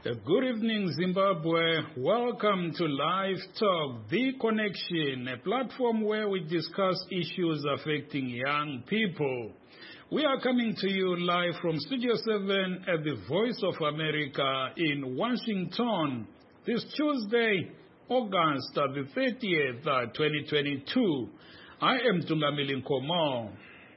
Good evening, Zimbabwe. Welcome to Live Talk, The Connection, a platform where we discuss issues affecting young people. We are coming to you live from Studio 7 at the Voice of America in Washington this Tuesday, August the 30th, 2022. I am Tungamili Nkomo.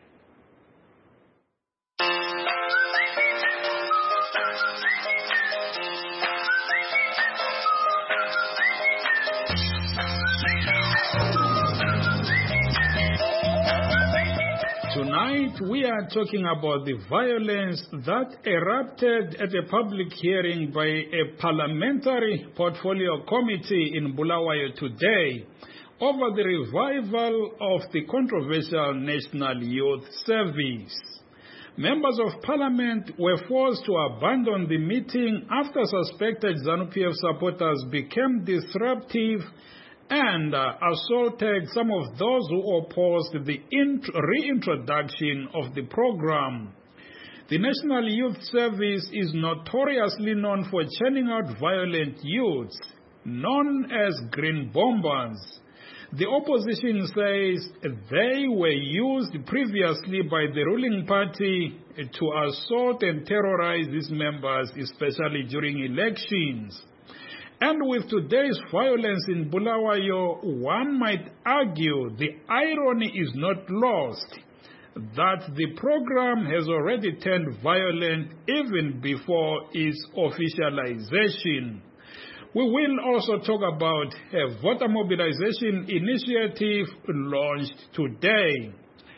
Tonight, we are talking about the violence that erupted at a public hearing by a parliamentary portfolio committee in Bulawayo today over the revival of the controversial National Youth Service. Members of parliament were forced to abandon the meeting after suspected ZANU-PF supporters became disruptive and assaulted some of those who opposed the reintroduction of the program. The National Youth Service is notoriously known for churning out violent youths, known as green bombers. The opposition says they were used previously by the ruling party to assault and terrorize its members, especially during elections. And with today's violence in Bulawayo, one might argue the irony is not lost, that the program has already turned violent even before its officialization. We will also talk about a voter mobilization initiative launched today.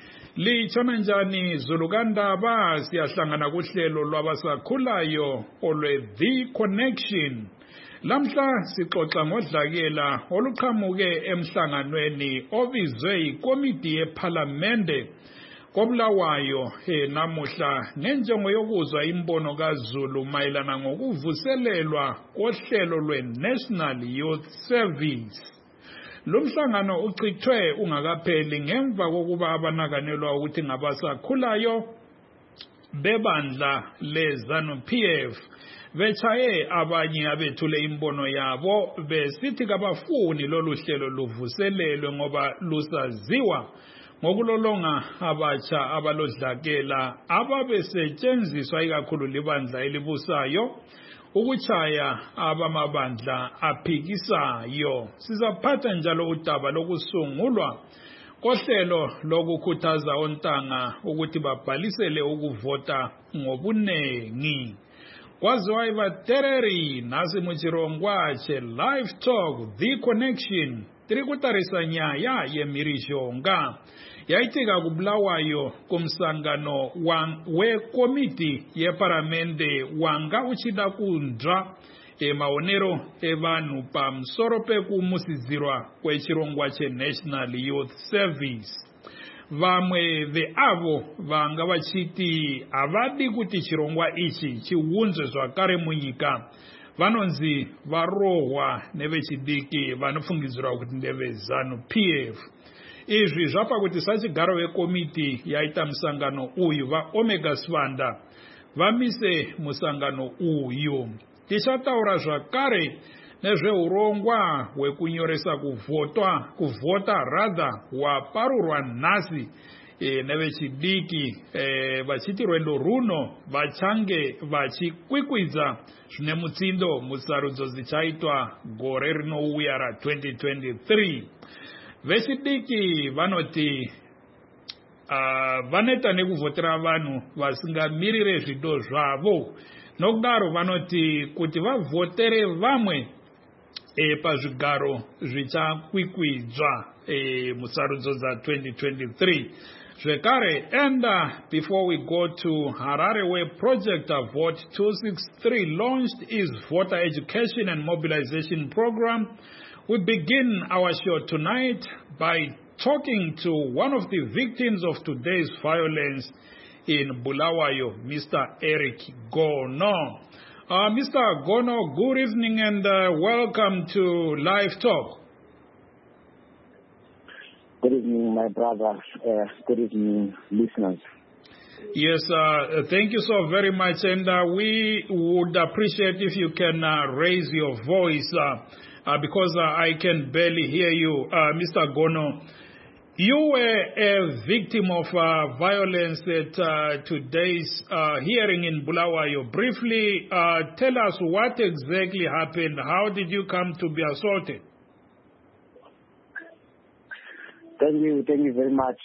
Lichananjani Zulugandaba siyahlangana kuhlelo lwabasakhulayo olwe The Connection. Lamhla sixoxa ngodlakela oluqhamuke emhlanganweni obizwe ikomiti yePhalamende koBulawayo namuhla ngenjongo yokuzwa imbono kaZulu mayelana ngokuvuselelwa kohlelo lweNational Youth Service. Lomhlangano uchithwe ungakapheli ngemva kokuba abanakanelwa ukuthi ngabasakhulayo bebandla leZANU-PF bechaye abanye abethule imbono yabo besithi kabafuni lolu hlelo luvuselelwe ngoba lusaziwa ngokulolonga abatsha abalodlakela ababesetshenziswa ikakhulu libandla elibusayo ukuchaya abamabandla aphikisayo. Sizaphatha njalo udaba lokusungulwa kohlelo lokukhuthaza ontanga ukuthi babhalisele ukuvota ngobunengi. Kwaziwa ivatereri nasi muchirongwache Live Talk The Connection tiri kutarisa nyaya yemirishonga yaitika kuBulawayo kumsangano wekomiti yeparamende wanga uchida kundra maonero evanhu pamusoro pekumusizirwa kwechirongwa cheNational Youth Service. Vamwe veavo vanga vachiti havadi kuti chirongwa ichi chiunzwe zvakare munyika vanonzi varohwa nevechidiki vanofungidzirwa kuti ndeveZANU-PF. Izvi zvapa kuti sachigaro vekomiti yaita musangano uyu vaOmega Sivanda vamise musangano uyu. Tichataura zvakare nezveurongwa hwekunyoresa kuvota hwaparurwa nhasi nevechidiki vachiti rwendo runo vachange vachikwikwidza zvine mutsindo musarudzo dzichaitwa gore rinouya ra2023. Vechidiki vanoti vaneta nekuvhotera vanhu vasingamirire zvido zvavo. Nokudaro vanoti kuti vavhotere vamwe pazvigaro zvichakwikwidzwa musarudzo dza2023 zvekare. And before we go to Harare, where Project Vote 263 launched its voter education and mobilization program, we begin our show tonight by talking to one of the victims of today's violence in Bulawayo, Mr. Eric Gono. Mr. Gono, good evening and welcome to Live Talk. Good evening, my brother. Good evening, listeners. Yes, thank you so very much, and we would appreciate if you can raise your voice because I can barely hear you, Mr. Gono. You were a victim of violence at today's hearing in Bulawayo. Briefly, tell us what exactly happened. How did you come to be assaulted? Thank you very much.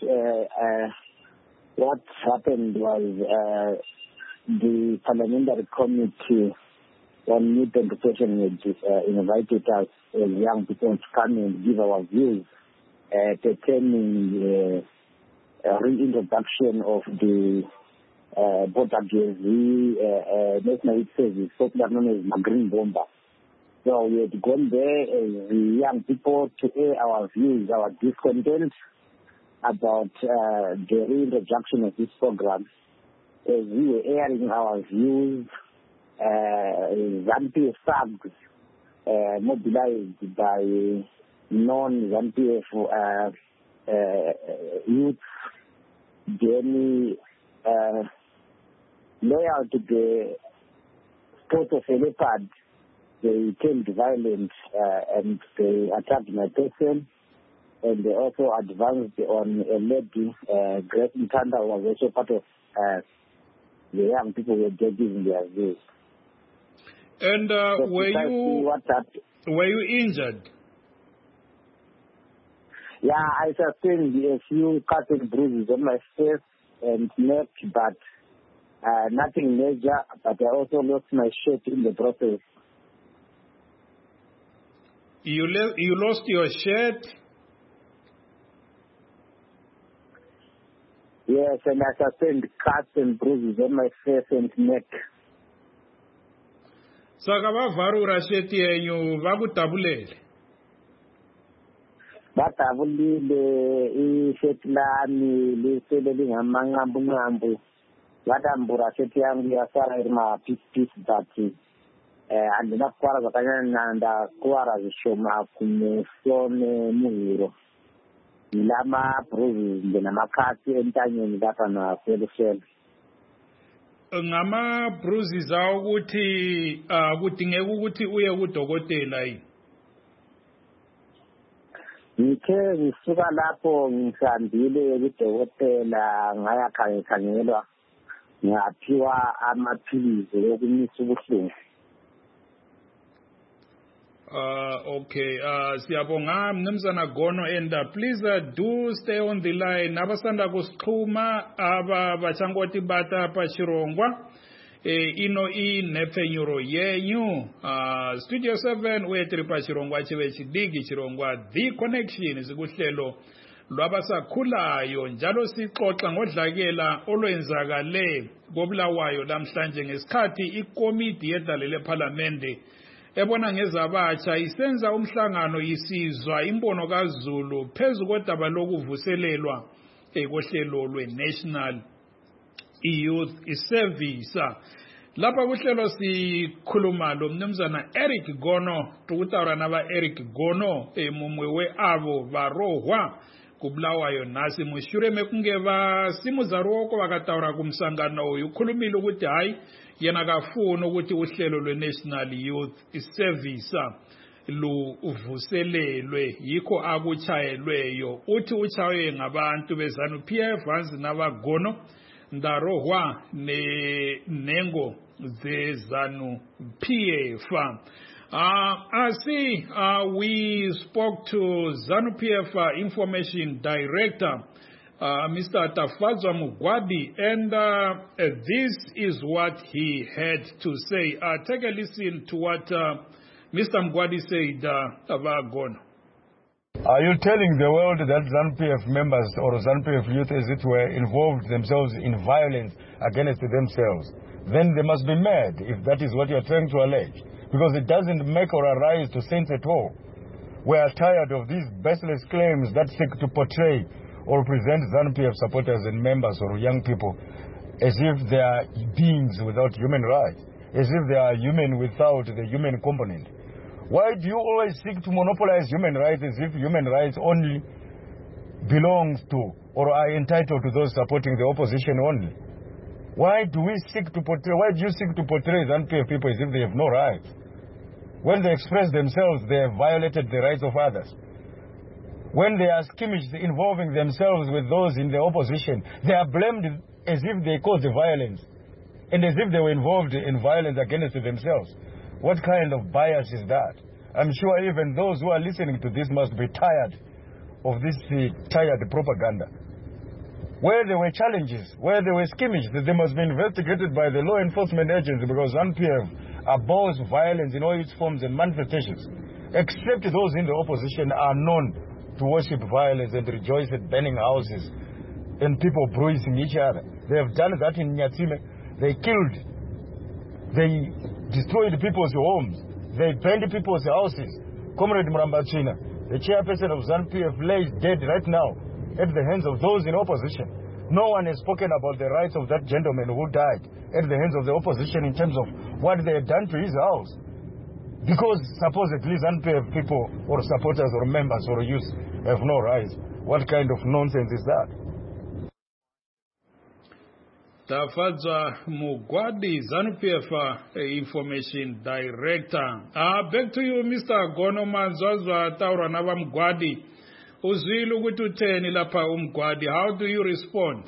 What happened was the Parliamentary Committee on Youth and Education invited us as young people to come and give our views pertaining reintroduction of the Portuguese National Youth Service, popularly known as the Green Bomber. So we had gone there as the young people to air our views, our discontent about the reintroduction of this program. As we were airing our views, ZANU-PF thugs mobilized by non-ZANU-PF youth, loyal to the sport of a leopard, they turned violent and they attacked my person, and they also advanced on a lady, Grace Mtanda, who was also part of the young people who were giving their views. And were you injured? Yeah, I sustained a few cuts and bruises on my face and neck, but nothing major. But I also lost my shirt in the process. You lost your shirt? Yes, and I sustained cuts and bruises on my face and neck. Saka vavarura shirt yenyu vakutabulele? Batabulile ishirt lami lisele lingamanqambu vatambura shirt yangu yasara iri mapiece but andinakuwara zvakanyanya, ndakuwara zvishoma kumeso nemuhuro. Ndinamabruises namakatsi entanyeni lapha naselusele. Ngama-bruises awo ukuthi kudingeka ukuthi uye kudokotela yini? Ngithe ngisuka lapho ngisambile kudokotela ngayakhangelwa, ngaphiwa amaphilisi okumisa ubuhlungu. Okay, siyabonga Mnumzana Gono, and please do stay on the line. Abasanda kusixhuma aba bachangoti bata pa Chirongwa ino nephenyuro yenyu Studio 7 wetri pa Chirongwa chive chidigi Chirongwa The Connection zikuhlelo lwabasakhulayo njalo sixoxa ngodlakela olwenzakale koBulawayo namhlanje ngesikhathi ikomiti yedlalele eParliament ebona ngezabatsha isenza umhlangano isizwa imbono kaZulu phezu kodaba lokuvuselelwa kohlelo lwe-National Youth Service. Lapha kuhlelo sikhuluma lo Mnumzana Eric Gono, tukutawura naba Eric Gono mumwe we-avo varohwa kuBulawayo nasi mushure mekungeva simuzaruoko vakatawura kumsangano uyu ukhulumile ukuthi hayi yena kafuna ukuthi uhlelo lwe-National Youth Service luvuselelwe yikho akuchayelweyo. Uthi uchaywe ngabantu beZANU-PF hansi nabagono ndarohwa nengo zeZANU-PF. We spoke to ZANU-PF Information Director Mr. Tafadzwa Mugwadi, and this is what he had to say. Take a listen to what Mr. Mugwadi said about Gono. Are you telling the world that ZANU-PF members or ZANU-PF youth, as it were, involved themselves in violence against themselves? Then they must be mad if that is what you're trying to allege, because it doesn't make or arise to sense at all. We are tired of these baseless claims that seek to portray or present ZANU-PF supporters and members or young people as if they are beings without human rights, as if they are human without the human component. Why do you always seek to monopolize human rights as if human rights only belongs to or are entitled to those supporting the opposition only. Why do you seek to portray ZANU-PF people as if they have no rights? When they express themselves, they have violated the rights of others. When they are skirmished involving themselves with those in the opposition, they are blamed as if they caused the violence and as if they were involved in violence against themselves. What kind of bias is that? I'm sure even those who are listening to this must be tired of this tired propaganda. Where there were challenges, where there were skirmishes, they must be investigated by the law enforcement agency, because ZANU-PF abhors violence in all its forms and manifestations, except those in the opposition are known to worship violence and rejoice at burning houses and people bruising each other. They have done that in Nyatsime. They killed, they destroyed people's homes, they burned people's houses. Comrade Murambachina, the chairperson of ZANU-PF, lays dead right now at the hands of those in opposition. No one has spoken about the rights of that gentleman who died at the hands of the opposition in terms of what they had done to his house. Because supposedly ZANU-PF people or supporters or members or youth have no rights. What kind of nonsense is that? Tafadza Mugwadi, ZANU-PF Information Director. Back to you, Mr. Gono Manzazwa Taura Nava Mugwadi. Uzwile ukuthi utheni lapha uMgwadi. How do you respond?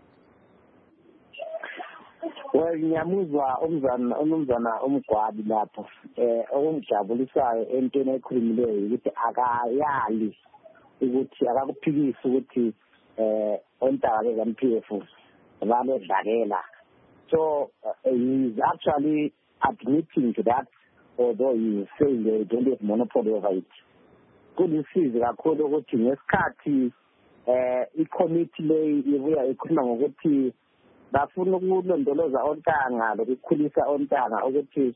Well, ngiyamuzwa umzana uMgwadi lapha. Okungijabulisayo entweni ekhulumileyo ukuthi akayali ukuthi akakuphikisa ukuthi ontanga beZANU-PF balodlalela. So he is actually admitting to that, although he is saying they don't have monopoly over it. Kulisizi kakhulu ukuthi ngesikhathi i-committee le ibuya ikhuluma ngokuthi bafuna ukulondoloza ontanga lokukhulisa ontanga ukuthi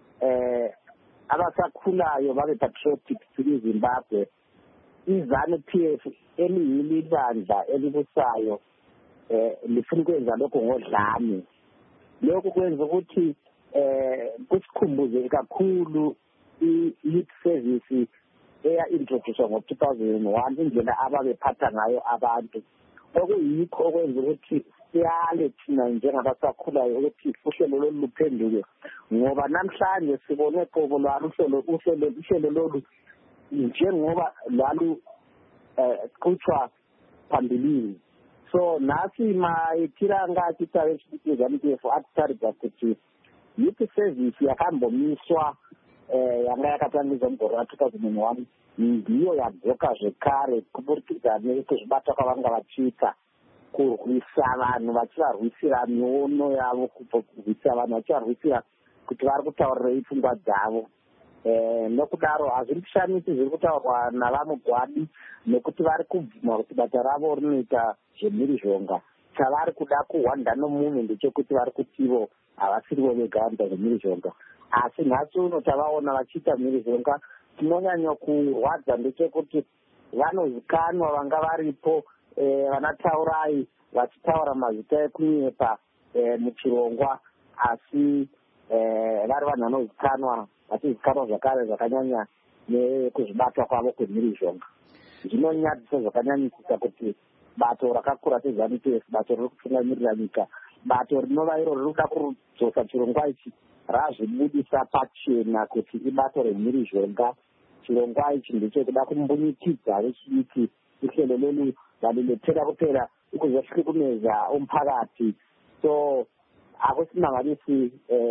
abasakhulayo babe patriotic kwiZimbabwe. iZANU-PF eliyibandla elibusayo lifuna ukwenza lokho ngodlame. Lokho kwenza ukuthi kusikhumbuze kakhulu i-youth service introduced ngo-2001 indlela ababephatha ngayo abantu, okuyikho okwenza ukuthi siyale thina njengabasakhulayo ukuthi uhlelo lolu luphenduke, ngoba namhlanje sibone qobo lwalo uhlelo lolu njengoba lwalu qhutshwa phambilini. So nathi mayithira ngathi tawe ZANU-PF atsarida ukuthi youth service yakambomiswa yanga yakatangizwa mugore wa2001 ndiyo yadzoka zvekare kuburikidza nekuzvibata kwavanga vachiita kurwisa vanhu vachivarwisira miono yavo, kurwisa vanhu vachivarwisira kuti vari kutaurirei pfungwa dzavo. Nokudaro hazvindishamisi zviri kutaurwa navaMugwadi nekuti vari kubvuma kuti bata ravo rinoita zvemhirizhonga. Chavari kuda kuhwanda nomunhu ndechekuti vari kutivo havasirivo vega vanoita zvemhirizhonga, asi nhasi uno tavaona vachiita mhirizhonga. Tinonyanya kurwadza ndechekuti vanozikanwa vanga varipo vanataurai vachitaura mazita ekunyepa muchirongwa, asi vari vanhu vanozikanwa vachizikanwa zvakare zvakanyanya nekuzvibatwa kwavo kwemhirizhonga. Zvinonyadzisa zvakanyanyisisa kuti bato rakakura seZANU-PF, bato riri kutungamirira nyika, bato rinova iro riri kuda kudzosa chirongwa ichi razvibudisa pachena kuti ibato remhirizhonga. Chirongwa ichi ndechekuda kumbunyikidza vechidiki uhlelo lolu valilepera kupera ukuzosvikumeza umphakathi. So akusimangalisi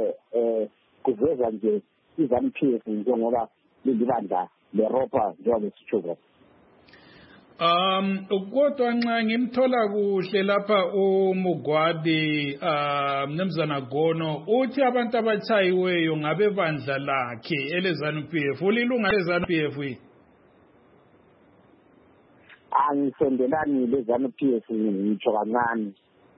kuveza nje iZANU-PF njengoba lilibandla leropa njengoba sitsho. Kodwa nxa ngimthola kuhle lapha uMugwadi Mnumzana Gono uthi abantu abachayiweyo ngabe bandla lakhe eleZANU-PF. Ulilunga leZANU-PF? Angisondelani leZANU-PF ngitsho kancane.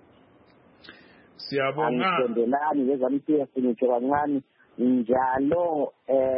Siyabonga. Angisondelani leZANU-PF ngitsho kancane. Njalo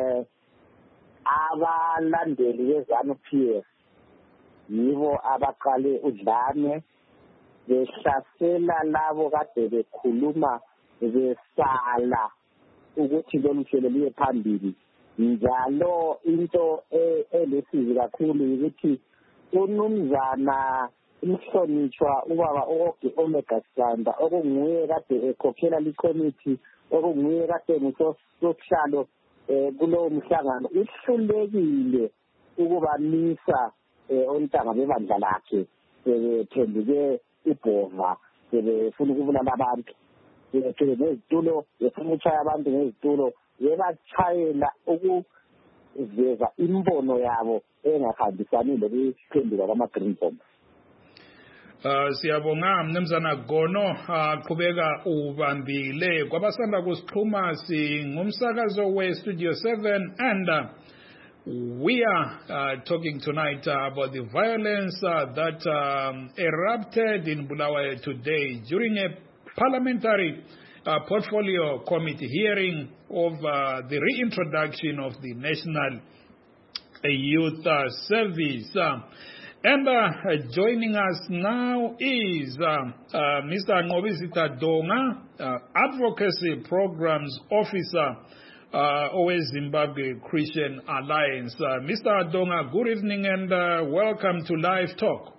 abalandeli beZANU-PF yibo abaqale udlame behlasela labo kade bekhuluma besala ukuthi lolu hlelo luye phambili. Njalo into elesizi kakhulu ukuthi unumzana umhlonishwa ubaba oke Omega Sanda okunguye kade ekhokhela likomiti okunguye kade ngusosihlalo kulowo mhlangano uhlulekile ukubamisa ontanga bebandla lakhe bephenduke ibhova befuna ukubulala abantu nezitulo befuna ukuchaya abantu ngezitulo bebachayela ukuveza imbono yabo engahambisani lokuphenduka kwama-green bomb. Siyabonga mnumzana Gono qhubeka ubambile kwabasanda kusixhuma singumsakazo we-Studio 7 and we are talking tonight about the violence that erupted in Bulawayo today during a parliamentary portfolio committee hearing of the reintroduction of the National Youth Service. And joining us now is Mr. Ngobisita Donga, Advocacy Programs Officer, OS Zimbabwe Christian Alliance. Mr. Donga, good evening and welcome to Live Talk.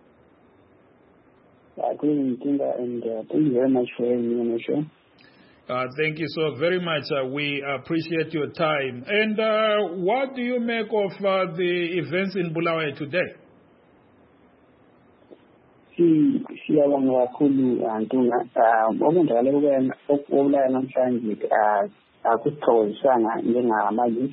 Good evening, Tinga, and thank you very much for having me on the show. Thank you so very much. We appreciate your time. And what do you make of the events in Bulawayo today? Siyabonga kakhulu Ntunga okwenzakale okuBulawayo namhlanje akusithokozisanga njengama-youth.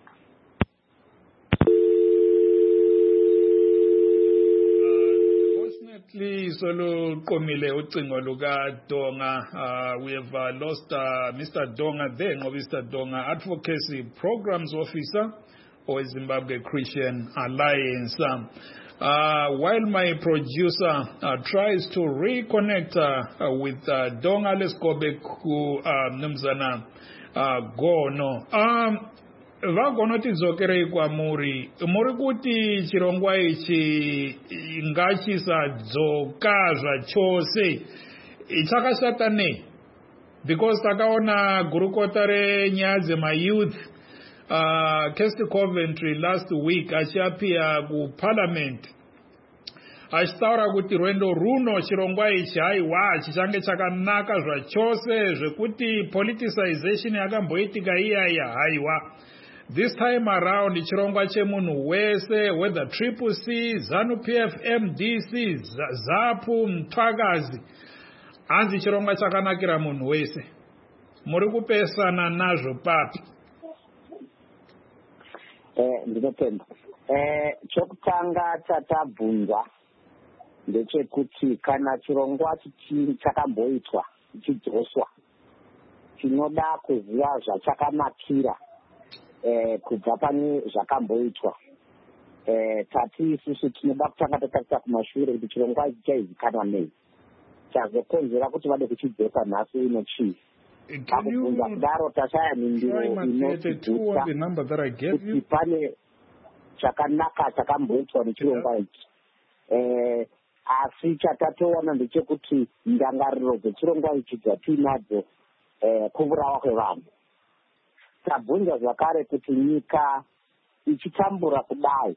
Fortunately, solo qomile ucingo luka Donga. We have lost Mr. Donga there, Mr. Donga, Advocacy Programs Officer or Zimbabwe Christian Alliance. While my producer tries to reconnect with Donga, let's go back to Mnumzana Gono. Vagono tizokere kwa muri kuti chirongwa ichi ngachisadzoka zvachose chakashata nei? Because takaona gurukota renyaya dzemayouth Kesti Coventry last week achiapia ku parliament achitaura kuti rwendo runo chirongwa ichi haiwa chichange chakanaka zvachose zvekuti politicization yakamboitika iyaya haiwa. This time around chirongwa chemunhu wese whether Triple C, ZANU-PF, MDC, ZAPU, Mtwakazi hanzi chirongwa chakanakira munhu wese. Muri kupesana nazvo papi? Ndinotenda chokutanga chatabvunzwa ndechekuti kana chirongwa chakamboitwa chichidzoswa chinoda kuziva zvachakanakira kubva pane zvakamboitwa. Tati isusu tinoda kutanga tatarisa kumashure kuti chirongwa ichi chaizikanwa nei, chazokonzera kuti vade kuchidzosa nhasi ino chii. Pakubvunza kudaro tashaya mindiro inotidzisa kuti pane chakanaka chakamboitwa nechirongwa ichi. Asi chatatoona ndechekuti ndangariro dzechirongwa ichi dzatinadzo kuvurawa kwevanhu. Tabvunza zvakare kuti nyika ichitambura kudai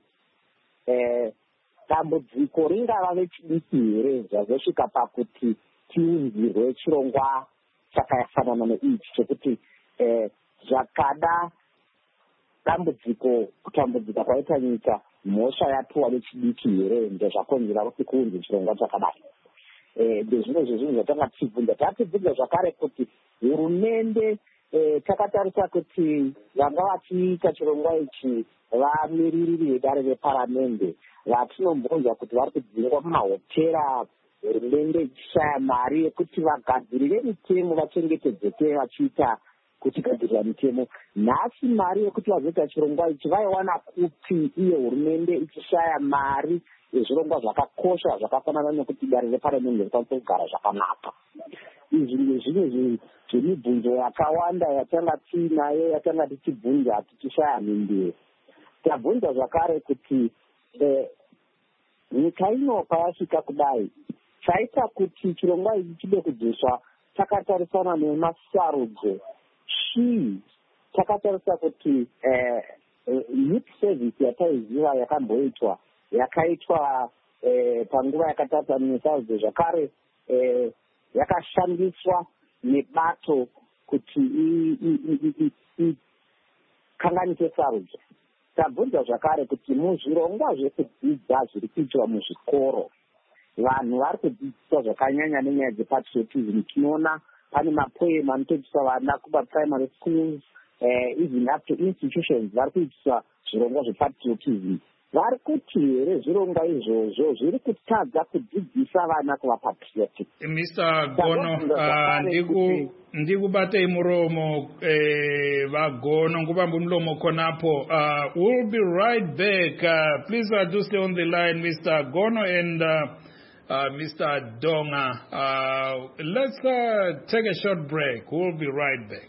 dambudziko ringava nechidiki here zvazosvika pakuti tiunzirwe chirongwa chakafanana neichi chekuti zvakada dambudziko kutambudzika kwaita nyika mhosva yapiwa nechidiki here ndezvakonzera kuti kuunze chirongwa chakadai. Ndezvimwe zvezvinhu zvatanga tichibvunza. Tatibvunza zvakare kuti hurumende takatarisa kuti vanga vachiita chirongwa ichi vamiriri vedare reparamende vatinombonzwa kuti vari kudzingwa mumahotera, hurumende ichishaya mari yekuti vagadzirire mitemo vachengetedzeke vachiita kuti gadzirira mitemo. Nhasi mari yekuti vazoita chirongwa ichi vaiwana kuti iyo hurumende ichishaya mari yezvirongwa zvakakosha zvakafanana nekuti dare reparamende rikwanise kugara zvakanaka. Izvi ndezvimwe zvemibvunzo yakawanda yatanga tiinayo yatanga tichibvunza tichishaya mindiro. Tabvunza zvakare kuti nyika ino payasvika kudai chaita kuti chirongwa ichi chide kudzoswa takatarisana nemasarudzo chii. Takatarisa kuti youth service yataiziva yakamboitwa yakaitwa panguva yakatata muSouth zvakare yakashandiswa nebato kuti ikanganise sarudzo. Tabvunza zvakare kuti muzvirongwa zvekudzidza zviri kuitwa muzvikoro vanhu vari kudzidziswa zvakanyanya nenyaya dzepatriotism. Tinoona pane mapoema anotodzidziswa vana kumaprimary schools, even up to institutions vari kuitiswa zvirongwa zvepatriotism. Vari kuti here zvirongwa izvozvo zviri kutadza kudzidzisa vana kuva patriotic? Mr. Gono, ndikubatei muromo vagono ngubamba umlomo khonapo. We'll be right back. Please do stay on the line, Mr. Gono and Mr. Donga. Let's take a short break. We'll be right back.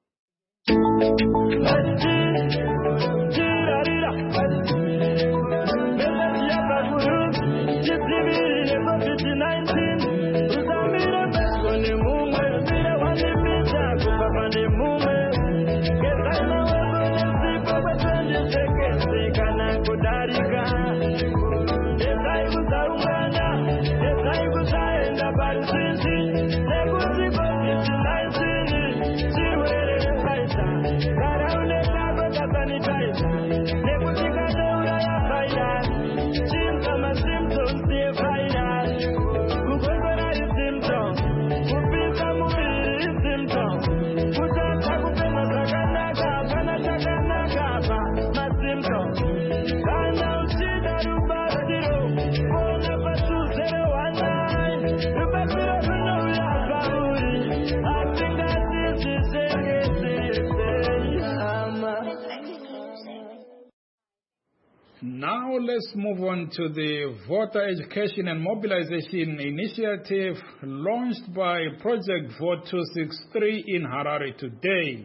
Now let's move on to the Voter Education and Mobilization Initiative launched by Project Vote 263 in Harare today.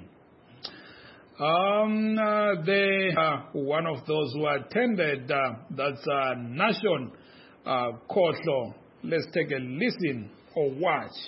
They are one of those who attended, that's Nation Khohlo. Let's take a listen or watch.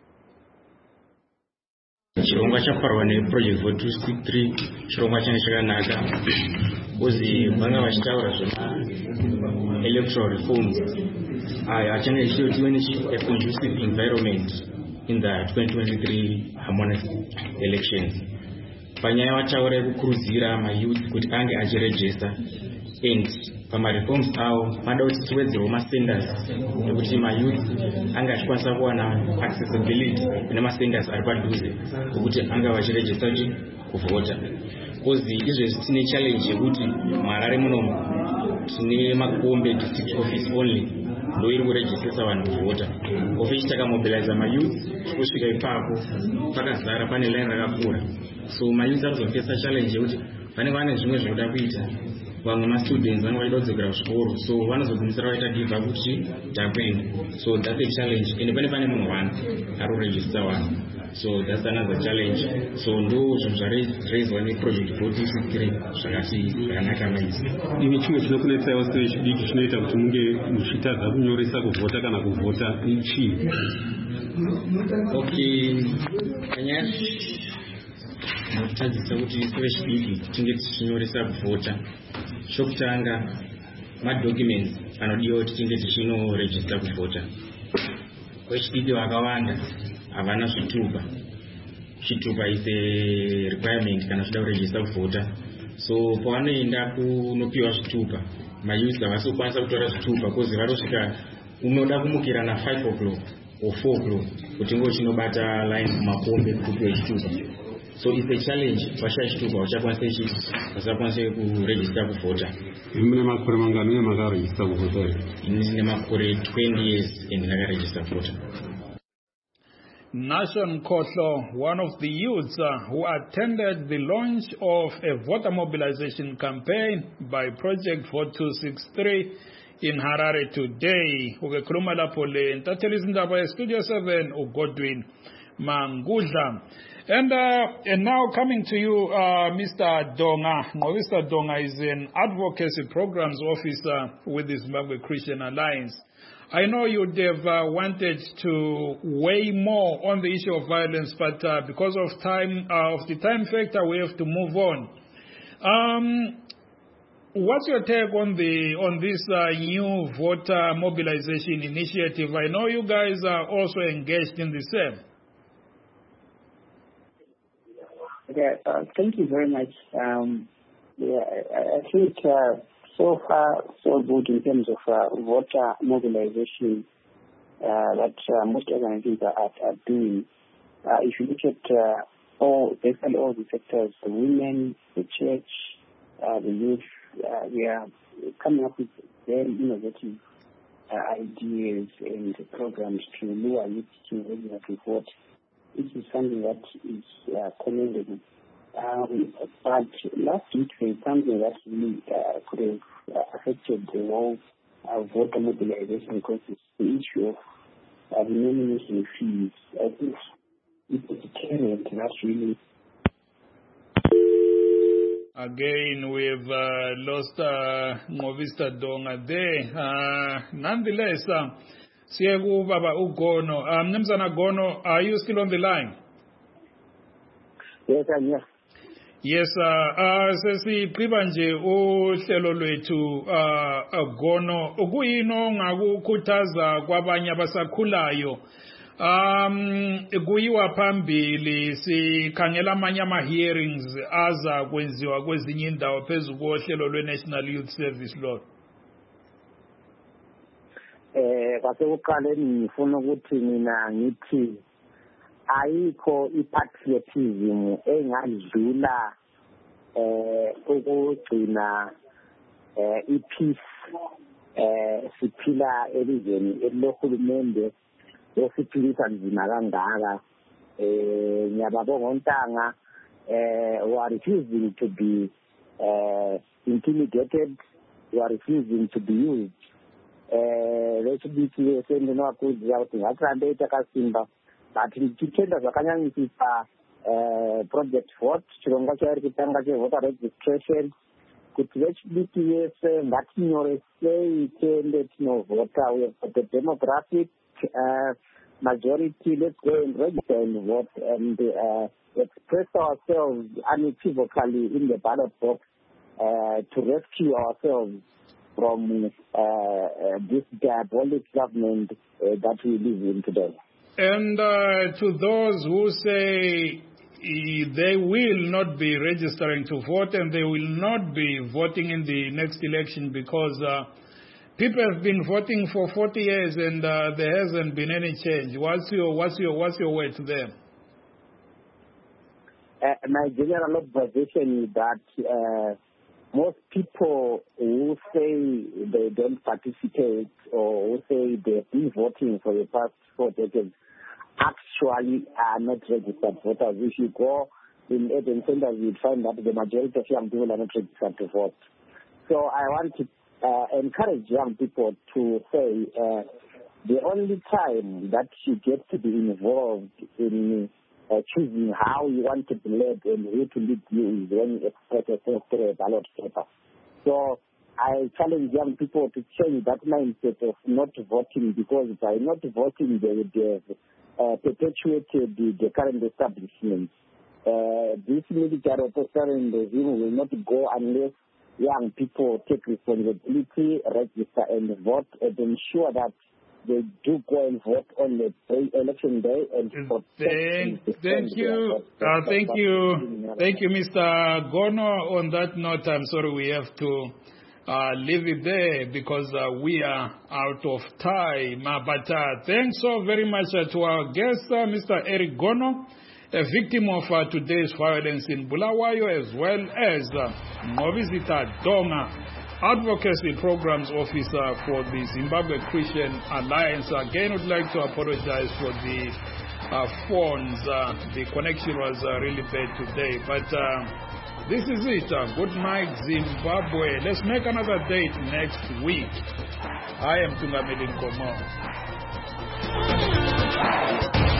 Chirongwa chafarwa neProject Vote 263 chirongwa change chakanaka uzi vanga vachitaura zvema-electoral reforms achange chichiva a conducive environment in the 2023 harmonious elections. Panyaya vataura yekukurudzira mayouth kuti ange achirejesta and pamareforms avo vada kuti tiwedzerewo masenders ekuti mayouth ange achikwanisa kuwana accessibility nemasenders ari padhuze ekuti ange vachirejesta kuti kuvhota. Kozi izvezvi tine challenge yekuti muHarare munomu tine makombe district office only ndo iri kurejestesa vanhu kuvhota. Office takamobilize mayouth kusvika ipapo pakazara pane line rakakura. So mayouth arikuzofesa challenge yekuti vanenge vane zvimwe zvinoda kuita. Vamwe mastudents vanenge vachida kudzokera kuchikoro, so vanozogumisira vaita give up kuti takwenda. So that's a challenge. And pane munhu one ari kuregister one. So that's another challenge. So ndo zvinhu zvaraiswa neProject Vote 263 zvakanaka maizvi. Ine chimwe chinokunetsaiwo sevechidiki chinoita kuti munge muchitadza kunyoresa kuvhota kana kuvhota chii? Okay, kanyaya notadzisa kuti sevechidiki tinge tichinyoresa kuvhota. Chokutanga madocuments anodiwa kuti tinge tichinorejista kuvhota. Vechidiki vakawanda havana zvitupa. Chitupa is a requirement kana uchida kurejista kuvhota. So pavanoenda kunopiwa zvitupa, mayouth havasi kukwanisa kutora zvitupa kozi varosvika unoda kumukira na 5 o'clock or 4 o'clock kuti ngo chinobata line kumakombe kupiwa chitupa. So it's a challenge. Vashaya chitupa vasakwanisa kurejista kuvhota. Mune makore mangani makarejista kuvhota? Ndine makore 20 years and ndakarejista kuvhota. Nation Khohlo, one of the youths who attended the launch of a voter mobilization campaign by Project Vote 263 in Harare today. Ugekhuluma lapho le ntatheli izindaba ye-Studio 7 uGodwin Mangudla. And now coming to you, Mr. Donga. Mr. Donga is an advocacy programs officer with the Zimbabwe Christian Alliance. I know you'd have wanted to weigh more on the issue of violence, but because of the time factor, we have to move on. What's your take on this new voter mobilization initiative? I know you guys are also engaged in the same. Okay, thank you very much. I think so far so good in terms of voter mobilization that most organizations are doing. If you look at basically all the sectors, the women, the church, the youth, we are coming up with very innovative ideas and programs to lure youth to register to vote. This is something that is commendable. But last week there is something that really could have affected the whole voter mobilization, because it's the issue of the nomination fees. I think it's a tenant that's really. Again, we've lost Nqobisa Donga there. Nonetheless, Siyaku Baba Ugono. Mnumzana Gono, are you still on the line? Yes, I'm here. Yes, sesiqhiba nje uhlelo lwethu Gono, ukuyino ngakukhuthaza kwabanye abasakhulayo kuyiwa phambili sikhangela amanye ama-hearings aza kwenziwa kwezinye indawo phezu kohlelo lwe-National Youth Service Law. Kwasekuqaleni ngifuna ukuthi mina ngithi ayikho i-patriotism engadlula ukugcina i-peace siphila elizweni elilohulumende osiphilisa nzima kangaka. Ngiyababonga ontanga who are refusing to be intimidated, who are refusing to be used. Lesibiki sendinowakuzia kuti ngatirambe takasimba, but tichitenda zvakanyanyisisa project vote, chirongwa chairi kutanga chevoter registration, kuti vechidiki vese ngatinyoresei tiende tinovhota. We have the demographic majority, let's go and register and vote and express ourselves unequivocally in the ballot box to rescue ourselves from this diabolic government that we live in today. And to those who say they will not be registering to vote and they will not be voting in the next election because people have been voting for 40 years and there hasn't been any change. What's your word to them? My general observation is that most people who say they don't participate or who say they've been voting for the past 4 decades actually are not registered voters. If you go in urban centers, you'd find that the majority of young people are not registered to vote. So I want to encourage young people to say the only time that you get to be involved in choosing how you want to be led and who to lead you is when you express yourself through a ballot paper. So I challenge young people to change that mindset of not voting, because by not voting they would have perpetuated the current establishment. This military authoritarian regime will not go unless young people take responsibility, register and vote, and ensure that they do go and vote on the election day. And thank you, Mr. Gono. On that note, I'm sorry we have to leave it there because we are out of time. But thanks so very much to our guest, Mr. Eric Gono, a victim of today's violence in Bulawayo, as well as Nqobisa Donga, Advocacy Programs Officer for the Zimbabwe Christian Alliance. Again, would like to apologize for the phones. The connection was really bad today. But this is it. Good night, Zimbabwe. Let's make another date next week. I am Tungameli Nkomo.